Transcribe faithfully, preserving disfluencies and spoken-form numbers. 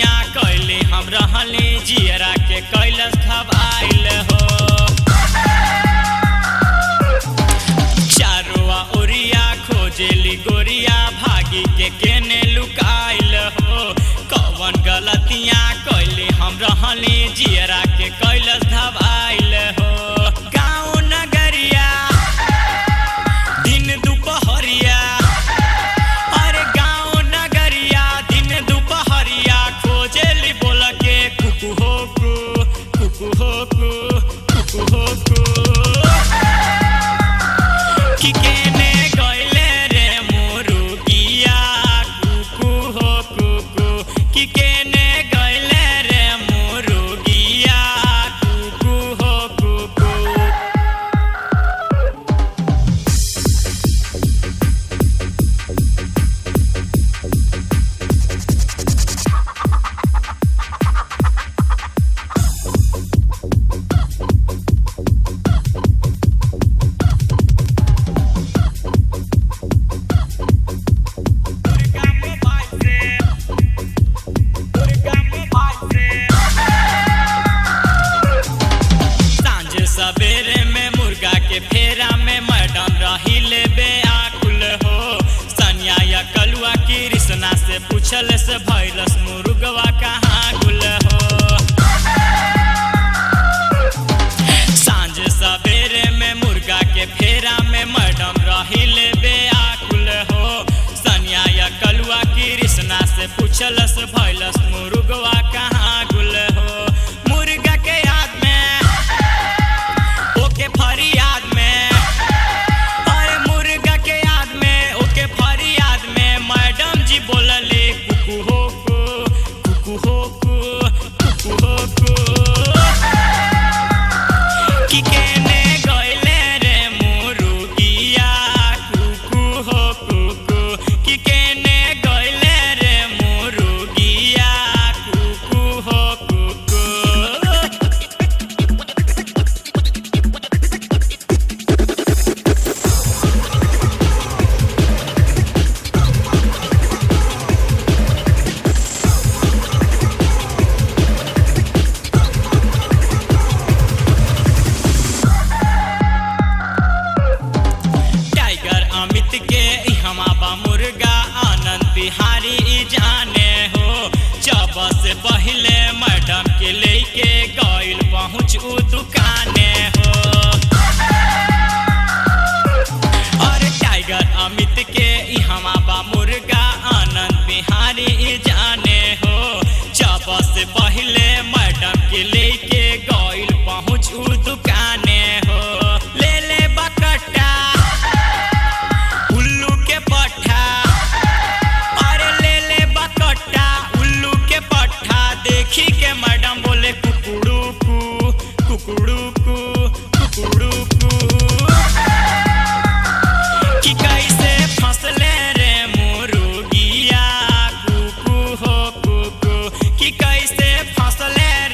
गलतियां कैली हम रहली जियरा के कैलस खबाइल हो चारुआ उरिया खोजेली गोरिया भागी के केने लुकाइल हो कौन गलतियां कैली हम रहली जियरा के कैलस खबाइल हो गाँव नगरिया दिन दुपहरिया अरे गाँव नगरिया दिन दुपहरिया खोजेली बोल के कुकु हो कु कुकु हो कु कुकु हो कु कि केने गइले रे मुर्गिया कुकु हो कुकु कि केने गइले रे मुर्गिया कुकु हो कुकु सवेरे में मुर्गा के फेरा में मैडम रही ले बेआकुल हो सनिया या कलुआ कृष्णा से पूछल से भैरस मुर्गवा कहाँ गुल हो सांझ सवेरे में मुर्गा के फेरा में मैडम रही ले बेआकुल हो सनिया या कलुआ कृष्णा से पूछल से भैरस मुर्गवा कहाँ गुल हो मुर्गा के याद में ओके फरियाद में अरे मुर्गा के याद में ओके फरियाद में मैडम जी बोलले कुकु हो कु कुकु हो कु कुकु हो कु कि केने गइले रे मुर्गिया कुकु हो कुकु कि केने गइले रे मुर्गिया कुकु हो कुकु टाइगर अमित के इहमा बा मुर्गा आनंद बिहारी ई जाने हो जब से पहले मैडम के लेके गइल पहुँच उ दुकाने हो और टाइगर अमित के इहमा बा मुर्गा आनंद बिहारी ई जाने हो जब से पहले मैडम के लेके गइल पहुँच उ दुकाने हो ले ले बकट्टा उल्लू के पट्ठा अरे ले ले बकट्टा उल्लू के पट्ठा देखी के मैडम बोले कुकुड़ू कु कुकुड़ू कु कुकुड़ू कु कि कैसे फंसले रे मुर्गिया कुकु हो कुकु कि कैसे फंसले